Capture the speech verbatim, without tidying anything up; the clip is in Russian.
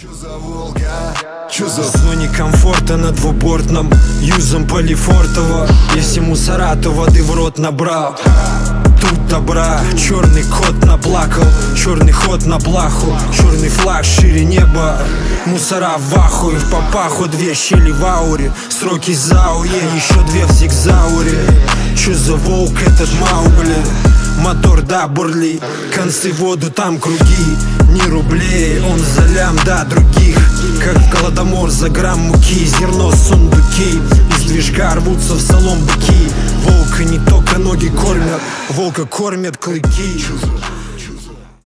Чё за Волга? Чё за... В зоне комфорта на двубортном юзом Полифортово. Если мусора, то воды в рот набрал. Тут добра, черный кот наплакал, черный ход на плаху, черный флаг шире неба. Мусора в ахуе, в папаху, две щели в ауре, сроки зауе, еще две в зигзауре. Чё за волк этот Маугли? Мотор, да, бурли, концы в воду, там круги. Ни рублей, он за лям, да, других. Как в голодомор за грамм муки, зерно сундуки. Из движка рвутся в салон быки. Волка не только ноги кормят, волка кормят клыки.